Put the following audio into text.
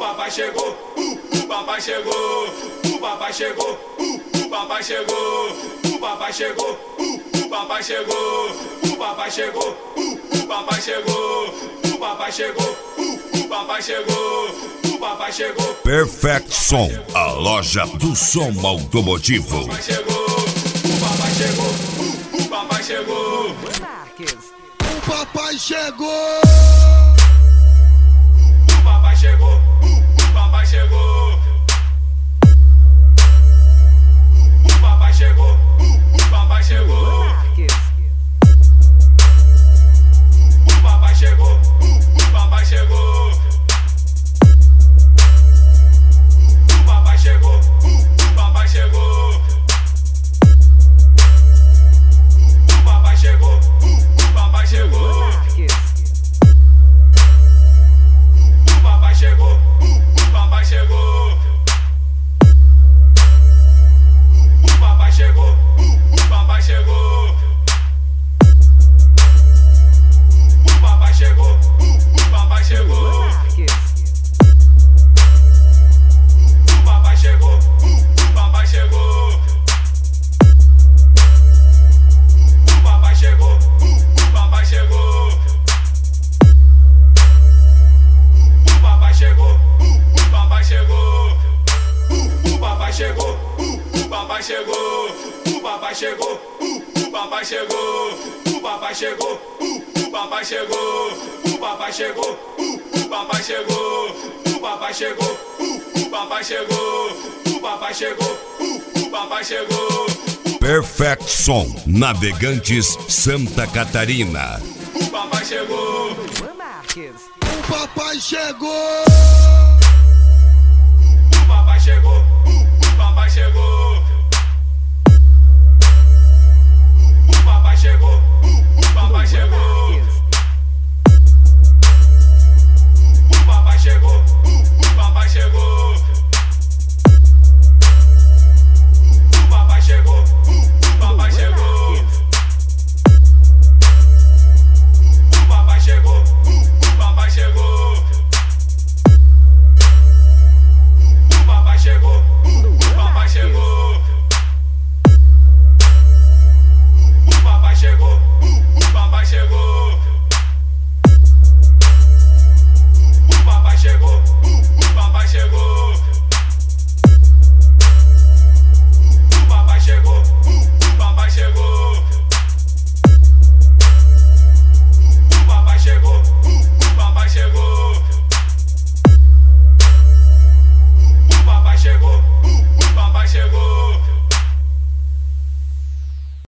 papai chegou, o papai chegou, o papai chegou, o papai chegou, o papai chegou, o papai chegou, o papai chegou, o papai chegou, o papai chegou, o papai chegou, o papai chegou. Perfect Som, a loja do som automotivo. O papai chegou, o papai chegou, o papai chegou. O papai chegou. O papai chegou, o papai chegou. O papai chegou, o papai chegou. O papai chegou, o papai chegou. O papai chegou, o papai chegou. O papai chegou, o papai chegou. O papai chegou, o papai chegou. O papai chegou, o papai chegou. O papai chegou, o papai chegou. O papai chegou, o papai chegou. O papai chegou, o papai chegou. O papai chegou, o papai chegou. O papai chegou, o papai chegou. O papai chegou, o papai chegou. O papai chegou, o papai chegou. O papai chegou, o papai chegou. O papai chegou, o papai chegou. O papai chegou, o papai chegou. Perfect Som, Navegantes, Santa Catarina. O papai chegou. O papai chegou. O papai chegou, o papai chegou. O papai chegou, o papai chegou.